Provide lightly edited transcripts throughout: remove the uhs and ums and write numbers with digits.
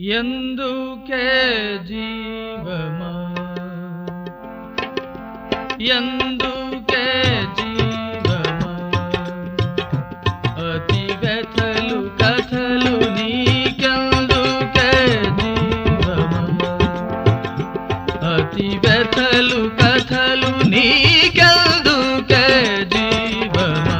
ఎందుకే జీవమా ఎందుకే జీవమా అతి వ్యథలు కథలు నీకెందుకే జీవమా అతి వ్యథలు కథలు నీకెందుకే జీవమా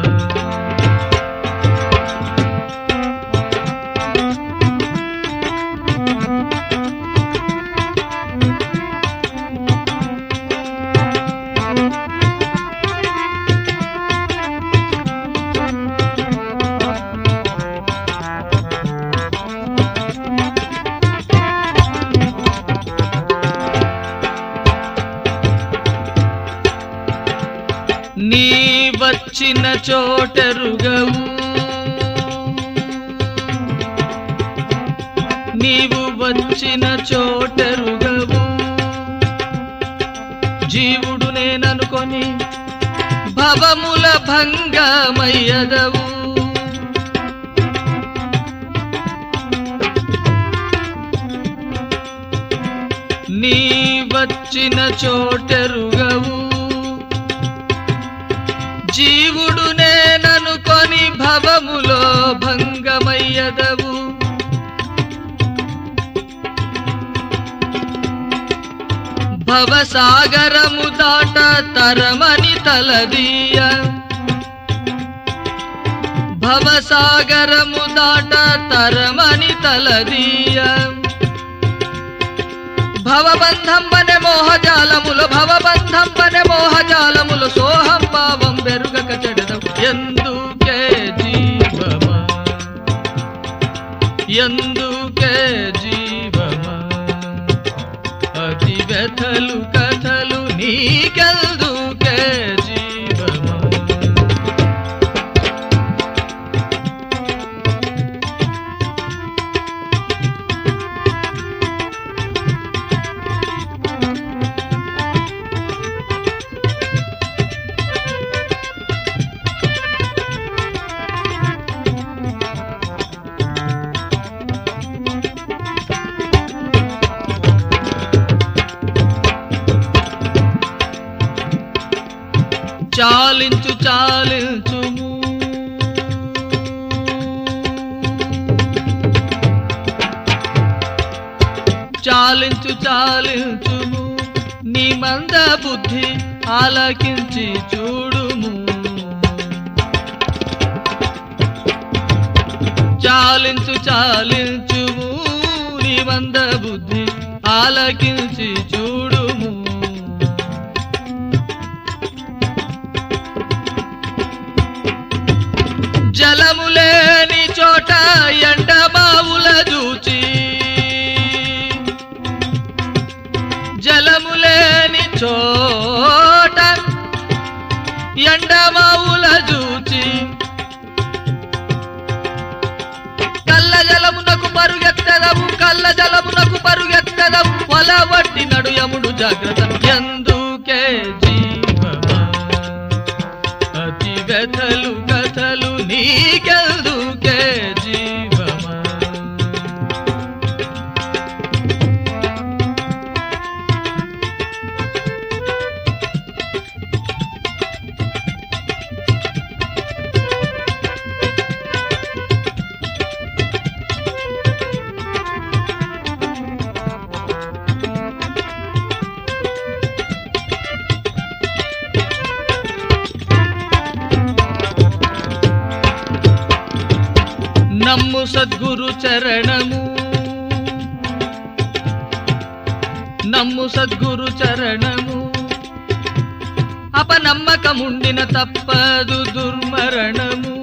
నీ వచ్చిన చోటెరుగవు నీవు వచ్చిన చోటెరుగవు జీవుడు నేననుకొని భవముల భంగమయ్యదవు నీ వచ్చిన చోటెరుగవు జీవుడు నేననుకొని భవములో భంగమయ్యదవు భవసాగరము దాట తరమని తలదీయ భవసాగరము దాట తరమని తలదీయ భవబంధం వనె మోహజాలములు భవబంధం వనె మోహజాలములు సోహం భావం బెరుగక చెడదవు ఎందుకే జీవమా ఎందుకే జీవమా అతి వ్యథలు కథలు నీకెందుకే జీవమా చాలించు చాలించుము చాలించు చాలించుము నీ మంద బుద్ధి ఆలకించి చూడుము చాలించు చాలించుము నీ మంద బుద్ధి ఆలకించి చూడుము జలము లేని చోట ఎండమావుల చూచి జలము లేని చోట ఎండమావుల చూచి కళ్ళ జలమునకు పరుగెత్తదవు కళ్ళ జలమునకు పరుగెత్తదవు వల వట్టి నడుయముడు జాగ్రత్త ఎందుకే జీవమా అతి వ్యథలు కథలు నీకెందుకే జీవమా నమ్ము సద్గురు చరణము నమ్ము సద్గురు చరణము అపనమ్మకముండిన తప్పదు దుర్మరణము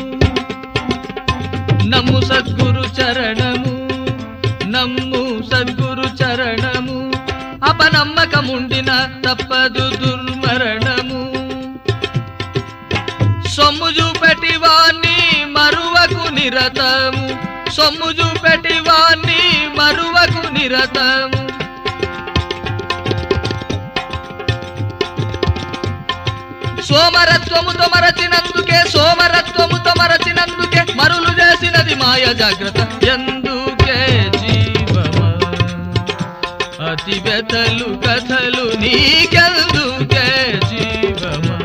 నమ్ము సద్గురు చరణము నమ్ము సద్గురు చరణము అపనమ్మకముండిన తప్పదు దుర్మరణము సొమ్ము చూపెట్టి వాణ్ణి మరువకు నిరతము సొమ్ము చూపెట్టి వాణ్ణి మరువకు నిరతము సోమరత్వముతో మరచినందుకే మరులు చేసినది మాయ జాగ్రత్త ఎందుకే జీవ అతి వ్యథలు కథలు నీకెందుకే జీవమా.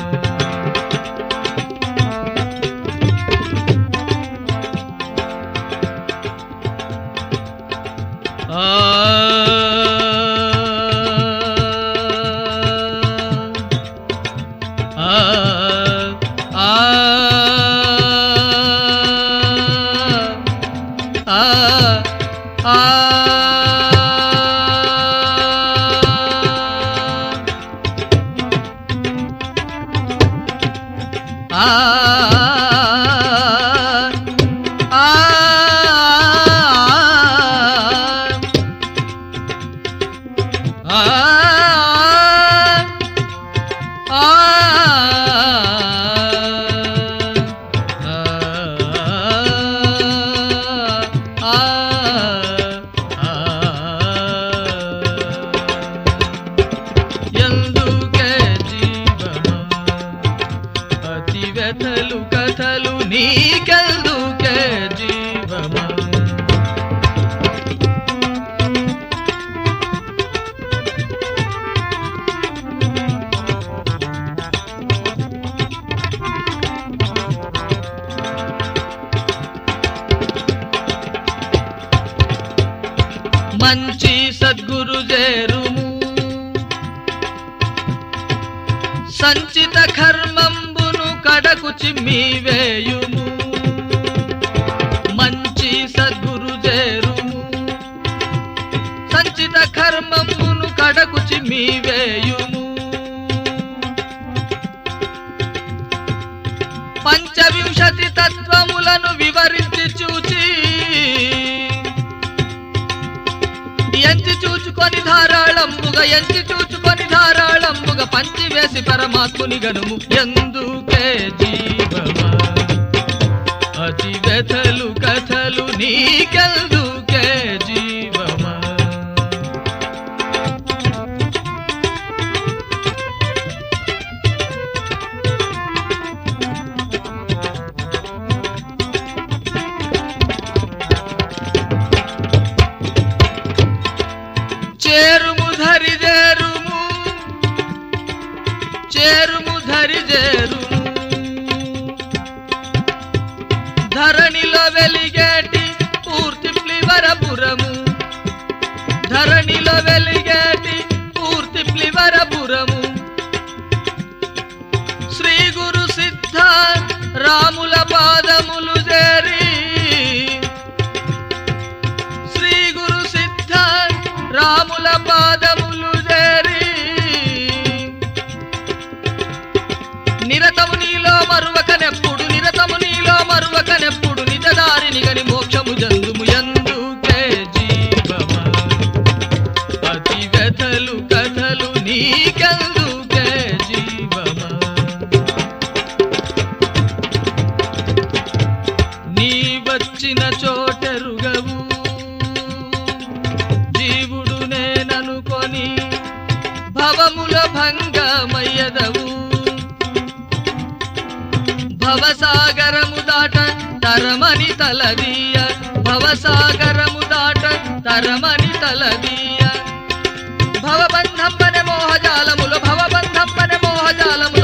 వ్యథలు కథలు నీకెందుకే జీవమా. మంచి సద్గురు చేరుము సంచిత కర్మంబును కడకు చిమ్మివేయుము. మంచి సద్గురు చేరుము సంచిత కర్మంబును కడకు చిమ్మివేయుము. పంచవింశతి తత్వములను వివరించి చూచి ఎంచి చూచుకొని ధారాళంబుగా పంచివేసి పరమాత్ముని గనుము. ఎందుకే జీవమా అతి వ్యథలు కథలు నీకెందుకే జీవమా. చేరుము ధరి చేరుము ధరణిలో వెలిగేటి పూర్తి ప్లివరపురము. ధరణిలో వెలిగేటి పూర్తి ప్లివరపురము. శ్రీ గురు సిద్ధ రాముల పాదములు చేరి శ్రీ గురు సిద్ధ రాముల పాదములు చేరి నిరతము నీలో మరువకనెప్పుడు నిజదారిని గని మోక్షము జందుము. ఎందుకే జీవమా అతి వ్యథలు కథలు నీకెందుకే జీవమా. నీ వచ్చిన చోటెరుగవు జీవుడు నేననుకొని భవముల భంగమయ్యదవు. భవసాగరము దాట తరమని తలదీయ భవసాగరము దాట తరమని తలదీయ. భవబంధంబనే మోహజాలములు